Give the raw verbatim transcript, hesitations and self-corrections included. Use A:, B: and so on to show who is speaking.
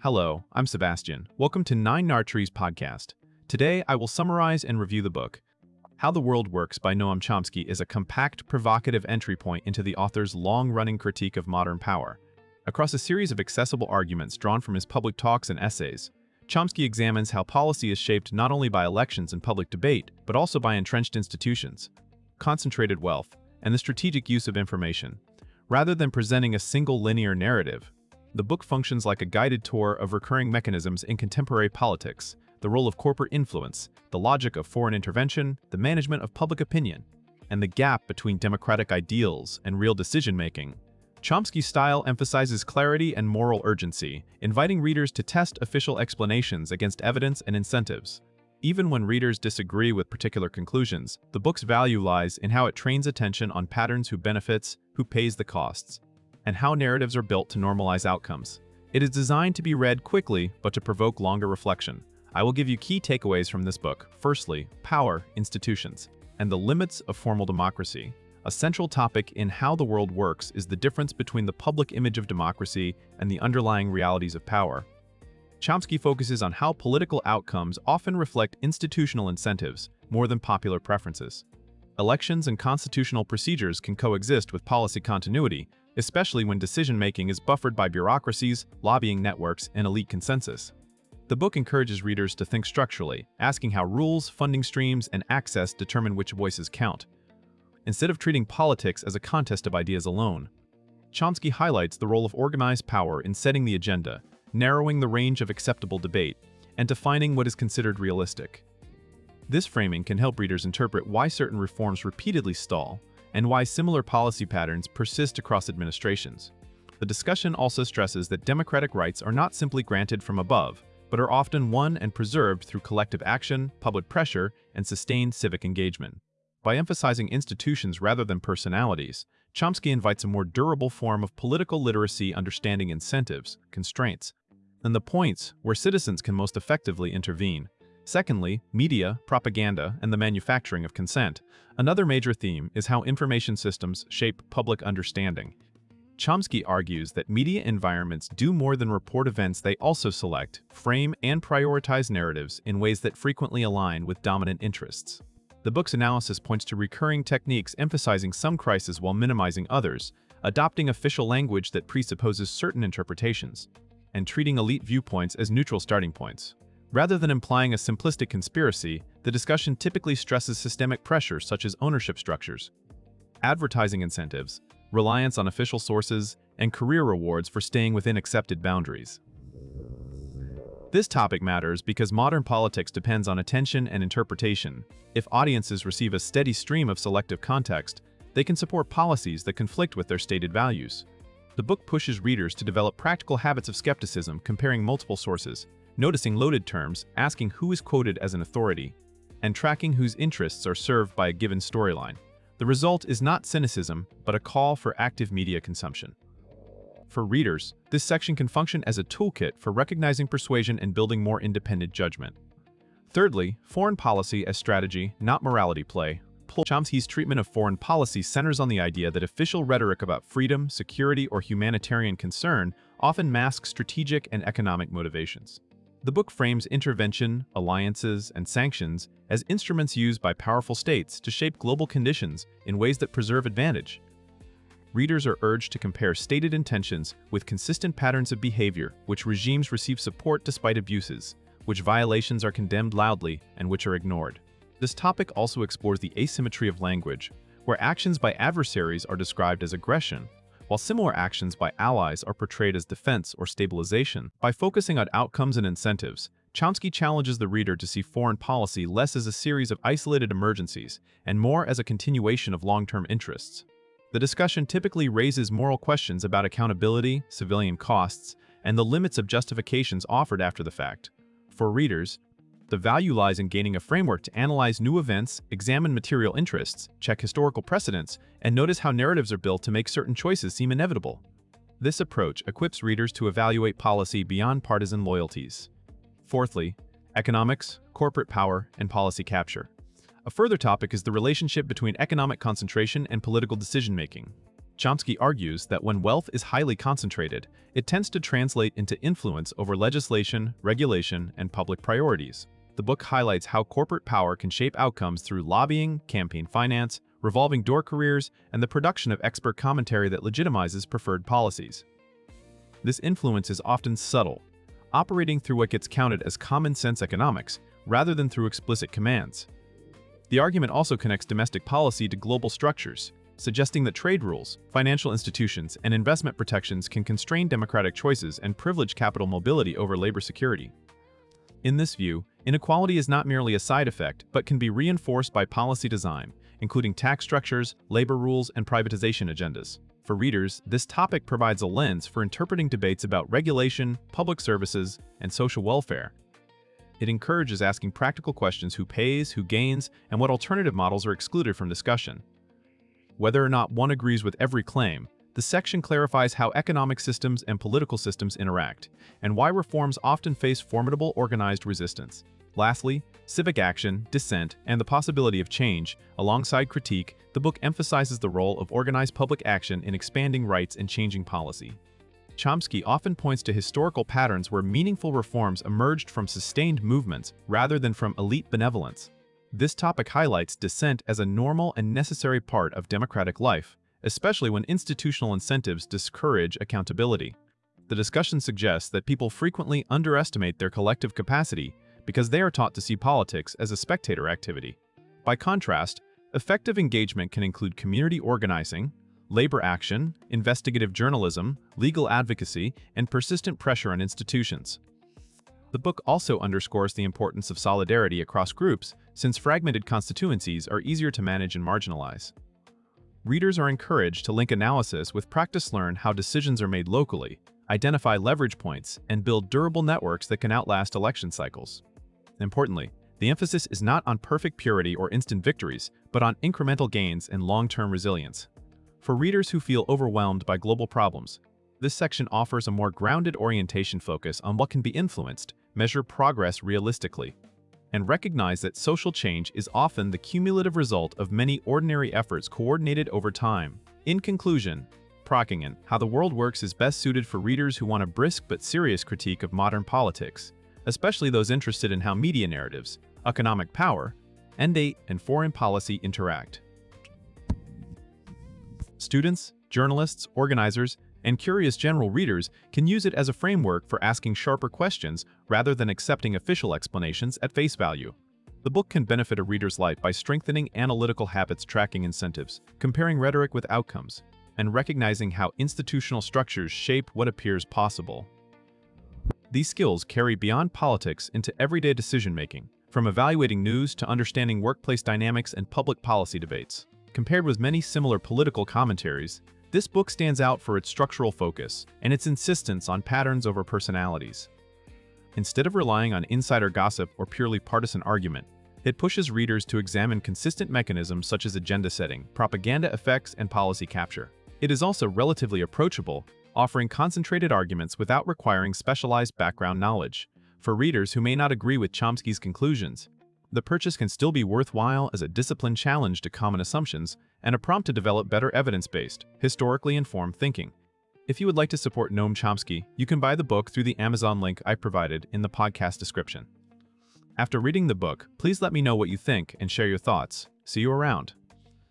A: Hello, I'm Sebastian. Welcome to Nine Nartree's podcast. Today, I will summarize and review the book. How the World Works by Noam Chomsky is a compact, provocative entry point into the author's long-running critique of modern power. Across a series of accessible arguments drawn from his public talks and essays, Chomsky examines how policy is shaped not only by elections and public debate, but also by entrenched institutions, concentrated wealth, and the strategic use of information. Rather than presenting a single linear narrative, the book functions like a guided tour of recurring mechanisms in contemporary politics, the role of corporate influence, the logic of foreign intervention, the management of public opinion, and the gap between democratic ideals and real decision-making. Chomsky's style emphasizes clarity and moral urgency, inviting readers to test official explanations against evidence and incentives. Even when readers disagree with particular conclusions, the book's value lies in how it trains attention on patterns, who benefits, who pays the costs, and how narratives are built to normalize outcomes. It is designed to be read quickly, but to provoke longer reflection. I will give you key takeaways from this book. Firstly, power, institutions, and the limits of formal democracy. A central topic in How the World Works is the difference between the public image of democracy and the underlying realities of power. Chomsky focuses on how political outcomes often reflect institutional incentives more than popular preferences. Elections and constitutional procedures can coexist with policy continuity, especially when decision-making is buffered by bureaucracies, lobbying networks, and elite consensus. The book encourages readers to think structurally, asking how rules, funding streams, and access determine which voices count. Instead of treating politics as a contest of ideas alone, Chomsky highlights the role of organized power in setting the agenda, narrowing the range of acceptable debate, and defining what is considered realistic. This framing can help readers interpret why certain reforms repeatedly stall and why similar policy patterns persist across administrations. The discussion also stresses that democratic rights are not simply granted from above, but are often won and preserved through collective action, public pressure, and sustained civic engagement. By emphasizing institutions rather than personalities, Chomsky invites a more durable form of political literacy, understanding incentives, constraints, and the points where citizens can most effectively intervene. Secondly, media, propaganda, and the manufacturing of consent. Another major theme is how information systems shape public understanding. Chomsky argues that media environments do more than report events, they also select, frame, and prioritize narratives in ways that frequently align with dominant interests. The book's analysis points to recurring techniques emphasizing some crises while minimizing others, adopting official language that presupposes certain interpretations, and treating elite viewpoints as neutral starting points. Rather than implying a simplistic conspiracy, the discussion typically stresses systemic pressures such as ownership structures, advertising incentives, reliance on official sources, and career rewards for staying within accepted boundaries. This topic matters because modern politics depends on attention and interpretation. If audiences receive a steady stream of selective context, they can support policies that conflict with their stated values. The book pushes readers to develop practical habits of skepticism, comparing multiple sources, noticing loaded terms, asking who is quoted as an authority, and tracking whose interests are served by a given storyline. The result is not cynicism, but a call for active media consumption. For readers, this section can function as a toolkit for recognizing persuasion and building more independent judgment. Thirdly, foreign policy as strategy, not morality play. Chomsky's treatment of foreign policy centers on the idea that official rhetoric about freedom, security, or humanitarian concern often masks strategic and economic motivations. The book frames intervention, alliances, and sanctions as instruments used by powerful states to shape global conditions in ways that preserve advantage. Readers are urged to compare stated intentions with consistent patterns of behavior, which regimes receive support despite abuses, which violations are condemned loudly, and which are ignored. This topic also explores the asymmetry of language, where actions by adversaries are described as aggression, while similar actions by allies are portrayed as defense or stabilization. By focusing on outcomes and incentives, Chomsky challenges the reader to see foreign policy less as a series of isolated emergencies and more as a continuation of long-term interests. The discussion typically raises moral questions about accountability, civilian costs, and the limits of justifications offered after the fact. For readers, the value lies in gaining a framework to analyze new events, examine material interests, check historical precedents, and notice how narratives are built to make certain choices seem inevitable. This approach equips readers to evaluate policy beyond partisan loyalties. Fourthly, economics, corporate power, and policy capture. A further topic is the relationship between economic concentration and political decision-making. Chomsky argues that when wealth is highly concentrated, it tends to translate into influence over legislation, regulation, and public priorities. The book highlights how corporate power can shape outcomes through lobbying, campaign finance, revolving door careers, and the production of expert commentary that legitimizes preferred policies. This influence is often subtle, operating through what gets counted as common-sense economics, rather than through explicit commands. The argument also connects domestic policy to global structures, suggesting that trade rules, financial institutions, and investment protections can constrain democratic choices and privilege capital mobility over labor security. In this view, inequality is not merely a side effect, but can be reinforced by policy design, including tax structures, labor rules, and privatization agendas. For readers, this topic provides a lens for interpreting debates about regulation, public services, and social welfare. It encourages asking practical questions: who pays, who gains, and what alternative models are excluded from discussion. Whether or not one agrees with every claim, the section clarifies how economic systems and political systems interact, and why reforms often face formidable organized resistance. Lastly, civic action, dissent, and the possibility of change. Alongside critique, the book emphasizes the role of organized public action in expanding rights and changing policy. Chomsky often points to historical patterns where meaningful reforms emerged from sustained movements rather than from elite benevolence. This topic highlights dissent as a normal and necessary part of democratic life, especially when institutional incentives discourage accountability. The discussion suggests that people frequently underestimate their collective capacity because they are taught to see politics as a spectator activity. By contrast, effective engagement can include community organizing, labor action, investigative journalism, legal advocacy, and persistent pressure on institutions. The book also underscores the importance of solidarity across groups, since fragmented constituencies are easier to manage and marginalize. Readers are encouraged to link analysis with practice, learn how decisions are made locally, identify leverage points, and build durable networks that can outlast election cycles. Importantly, the emphasis is not on perfect purity or instant victories, but on incremental gains and long-term resilience. For readers who feel overwhelmed by global problems, this section offers a more grounded orientation, focus on what can be influenced, measure progress realistically, and recognize that social change is often the cumulative result of many ordinary efforts coordinated over time. In conclusion, Praktingen, How the World Works is best suited for readers who want a brisk but serious critique of modern politics, especially those interested in how media narratives, economic power, and state and foreign policy interact. Students, journalists, organizers, and curious general readers can use it as a framework for asking sharper questions rather than accepting official explanations at face value. The book can benefit a reader's life by strengthening analytical habits, tracking incentives, comparing rhetoric with outcomes, and recognizing how institutional structures shape what appears possible. These skills carry beyond politics into everyday decision-making, from evaluating news to understanding workplace dynamics and public policy debates. Compared with many similar political commentaries, this book stands out for its structural focus and its insistence on patterns over personalities. Instead of relying on insider gossip or purely partisan argument, it pushes readers to examine consistent mechanisms such as agenda setting, propaganda effects, and policy capture. It is also relatively approachable, offering concentrated arguments without requiring specialized background knowledge. For readers who may not agree with Chomsky's conclusions, the purchase can still be worthwhile as a disciplined challenge to common assumptions and a prompt to develop better evidence-based, historically informed thinking. If you would like to support Noam Chomsky, you can buy the book through the Amazon link I provided in the podcast description. After reading the book, please let me know what you think and share your thoughts. See you around.